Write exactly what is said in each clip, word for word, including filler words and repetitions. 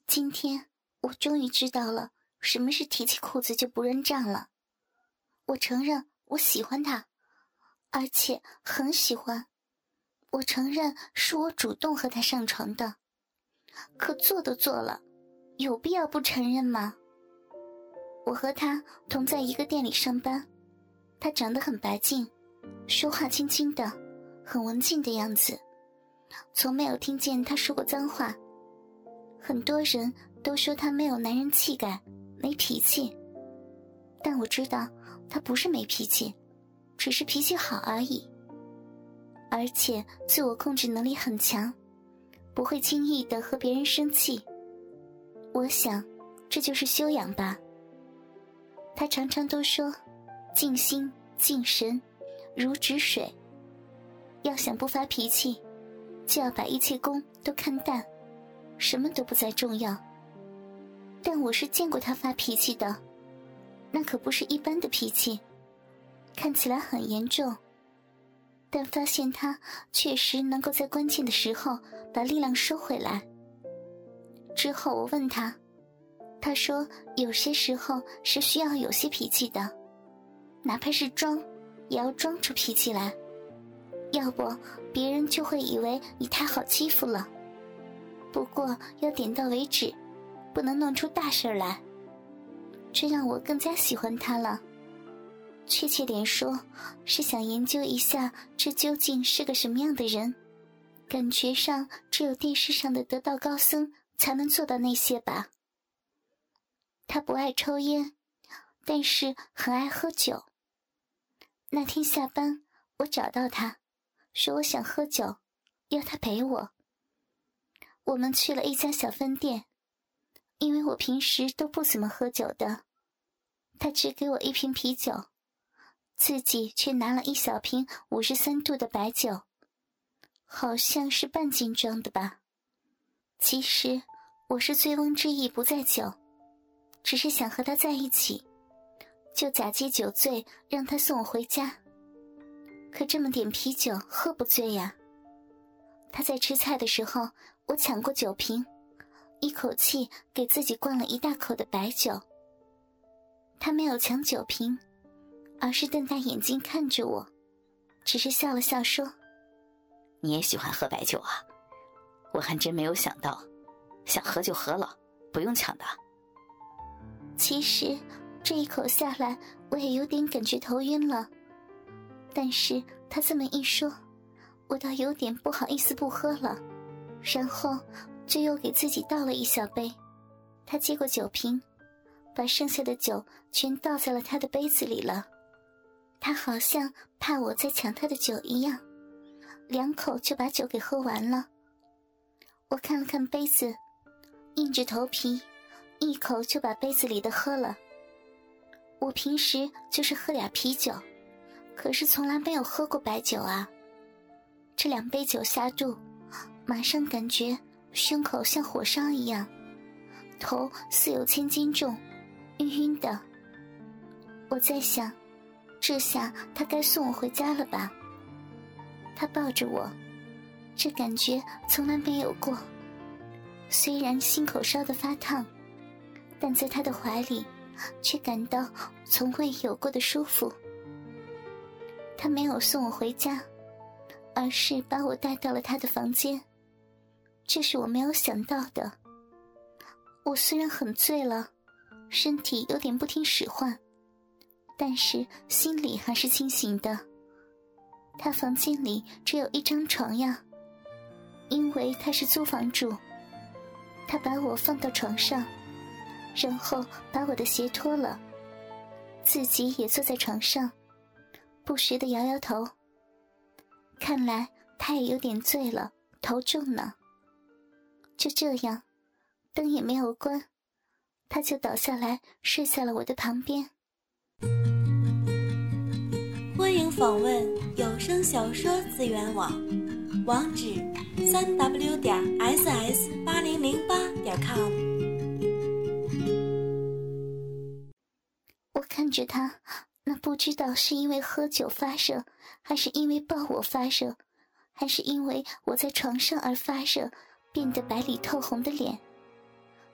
今天我终于知道了什么是提起裤子就不认账了。我承认我喜欢他，而且很喜欢。我承认是我主动和他上床的，可做都做了，有必要不承认吗？我和他同在一个店里上班，他长得很白净，说话轻轻的，很文静的样子，从没有听见他说过脏话。很多人都说他没有男人气概，没脾气，但我知道他不是没脾气，只是脾气好而已。而且自我控制能力很强，不会轻易地和别人生气。我想这就是修养吧。他常常都说静心静神如止水，要想不发脾气，就要把一切功都看淡，什么都不再重要。但我是见过他发脾气的，那可不是一般的脾气，看起来很严重，但发现他确实能够在关键的时候把力量收回来。之后我问他，他说有些时候是需要有些脾气的，哪怕是装也要装出脾气来，要不别人就会以为你太好欺负了。不过要点到为止，不能弄出大事来。这让我更加喜欢他了。确切点说，是想研究一下这究竟是个什么样的人。感觉上只有电视上的得道高僧才能做到那些吧。他不爱抽烟，但是很爱喝酒。那天下班，我找到他，说我想喝酒，要他陪我。我们去了一家小饭店，因为我平时都不怎么喝酒的，他只给我一瓶啤酒，自己却拿了一小瓶五十三度的白酒，好像是半斤装的吧。其实我是醉翁之意不在酒，只是想和他在一起，就假借酒醉让他送我回家。可这么点啤酒喝不醉呀。他在吃菜的时候，我抢过酒瓶，一口气给自己灌了一大口的白酒。他没有抢酒瓶，而是瞪大眼睛看着我，只是笑了笑说， 你也喜欢喝白酒啊？我还真没有想到，想喝就喝了，不用抢的。 其实这一口下来，我也有点感觉头晕了，但是他这么一说，我倒有点不好意思不喝了，然后就又给自己倒了一小杯。他接过酒瓶，把剩下的酒全倒在了他的杯子里了。他好像怕我在抢他的酒一样，两口就把酒给喝完了。我看了看杯子，硬着头皮一口就把杯子里的喝了。我平时就是喝俩啤酒，可是从来没有喝过白酒啊。这两杯酒下肚，马上感觉胸口像火烧一样，头似有千斤重，晕晕的。我在想，这下他该送我回家了吧。他抱着我，这感觉从来没有过。虽然心口烧得发烫，但在他的怀里却感到从未有过的舒服。他没有送我回家，而是把我带到了他的房间，这是我没有想到的。我虽然很醉了，身体有点不听使唤，但是心里还是清醒的。他房间里只有一张床呀，因为他是租房主。他把我放到床上，然后把我的鞋脱了，自己也坐在床上，不时地摇摇头。看来他也有点醉了，头重呢。就这样，灯也没有关，他就倒下来睡在了我的旁边。 欢迎访问有声小说资源网，网址三 w 点 s s 八零零八点 com。 我看着他，那不知道是因为喝酒发热，还是因为抱我发热，还是因为我在床上而发热，变得白里透红的脸，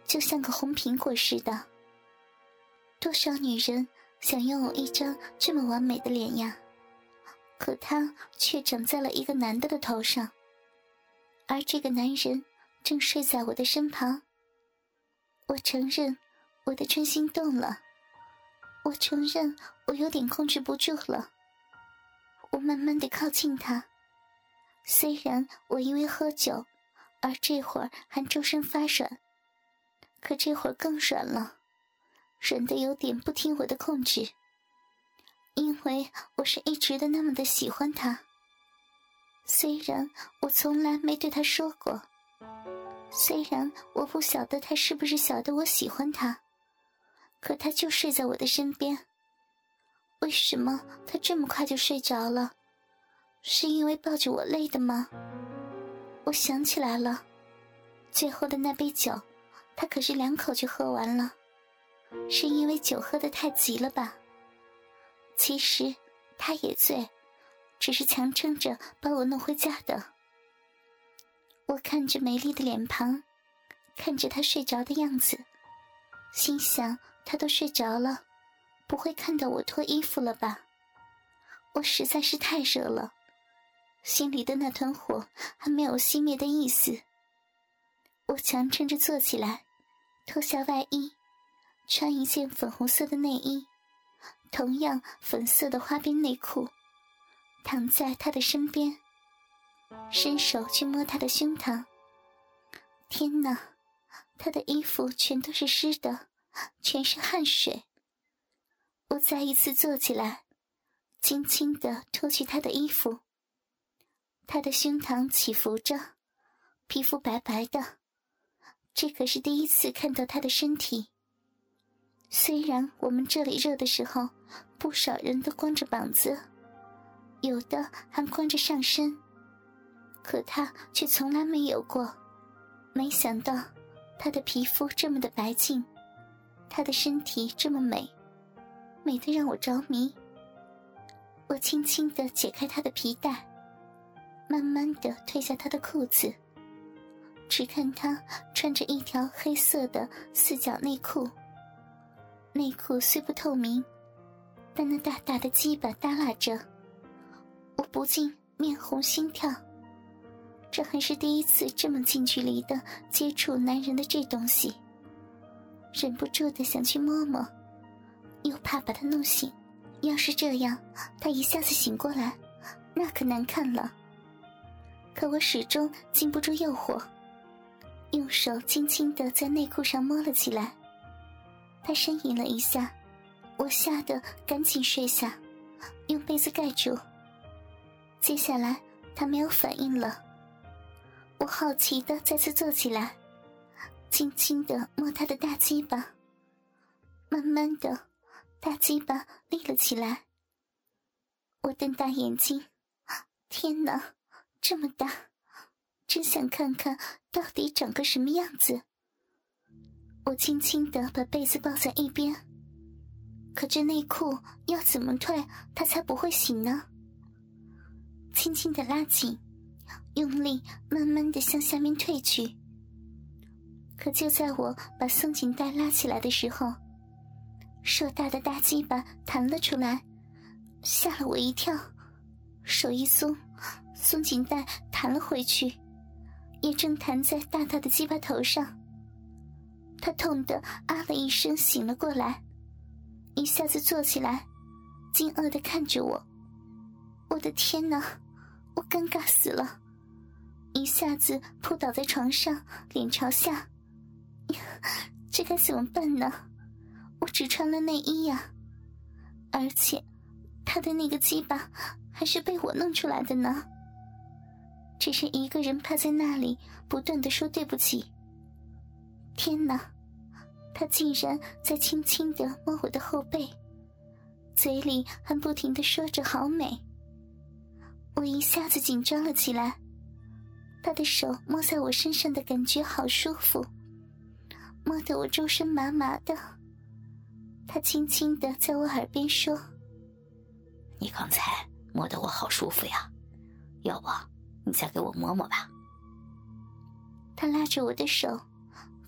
就像个红苹果似的。多少女人想拥有一张这么完美的脸呀，可它却长在了一个男的的头上，而这个男人正睡在我的身旁。我承认我的春心动了，我承认我有点控制不住了。我慢慢地靠近他，虽然我因为喝酒而这会儿还周身发软，可这会儿更软了，软得有点不听我的控制，因为我是一直的那么的喜欢他。虽然我从来没对他说过，虽然我不晓得他是不是晓得我喜欢他，可他就睡在我的身边。为什么他这么快就睡着了？是因为抱着我累的吗？我想起来了，最后的那杯酒他可是两口就喝完了，是因为酒喝得太急了吧？其实他也醉，只是强撑着把我弄回家的。我看着美丽的脸庞，看着他睡着的样子，心想他都睡着了，不会看到我脱衣服了吧？我实在是太热了，心里的那团火还没有熄灭的意思。我强撑着坐起来，脱下外衣，穿一件粉红色的内衣，同样粉色的花边内裤，躺在他的身边，伸手去摸他的胸膛。天哪，他的衣服全都是湿的，全是汗水。我再一次坐起来，轻轻地脱去他的衣服。他的胸膛起伏着，皮肤白白的，这可是第一次看到他的身体。虽然我们这里热的时候，不少人都光着膀子，有的还光着上身，可他却从来没有过。没想到他的皮肤这么的白净，他的身体这么美，美得让我着迷。我轻轻地解开他的皮带，慢慢地褪下他的裤子，只看他穿着一条黑色的四角内裤。内裤虽不透明，但那大大的鸡巴耷拉着，我不禁面红心跳。这还是第一次这么近距离的接触男人的这东西，忍不住的想去摸摸，又怕把他弄醒。要是这样，他一下子醒过来，那可难看了。可我始终禁不住诱惑，用手轻轻地在内裤上摸了起来。他呻吟了一下，我吓得赶紧睡下，用被子盖住。接下来他没有反应了，我好奇地再次坐起来，轻轻地摸他的大鸡巴。慢慢的，大鸡巴立了起来。我瞪大眼睛，天哪，这么大，真想看看到底长个什么样子。我轻轻地把被子抱在一边，可这内裤要怎么退他才不会醒呢？轻轻地拉紧，用力慢慢地向下面退去。可就在我把松紧带拉起来的时候，硕大的大鸡巴弹了出来，吓了我一跳。手一松，松紧带弹了回去，也正弹在大大的鸡巴头上。他痛得啊了一声醒了过来，一下子坐起来，惊愕地看着我。我的天哪，我尴尬死了，一下子扑倒在床上，脸朝下。这该怎么办呢？我只穿了内衣呀，而且他的那个鸡巴还是被我弄出来的呢。只是一个人趴在那里不断地说对不起。天哪，他竟然在轻轻地摸我的后背，嘴里还不停地说着好美。我一下子紧张了起来，他的手摸在我身上的感觉好舒服，摸得我周身麻麻的。他轻轻地在我耳边说： 你刚才摸得我好舒服呀，要不你再给我摸摸吧。 他拉着我的手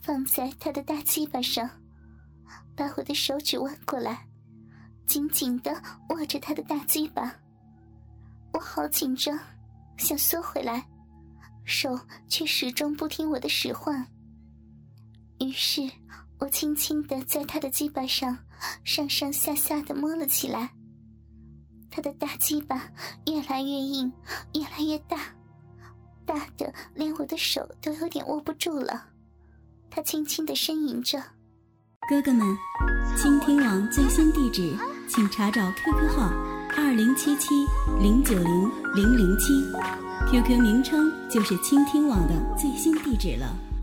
放在他的大鸡巴上，把我的手指弯过来，紧紧地握着他的大鸡巴。我好紧张，想缩回来，手却始终不听我的使唤。于是我轻轻地在他的鸡巴上上上下下地摸了起来。他的大鸡巴越来越硬，越来越大，大的连我的手都有点握不住了。他轻轻地呻吟着： 哥哥们，倾听网最新地址请查找 Q Q 号二零七七零九零零零七 ，Q Q 名称就是倾听网的最新地址了。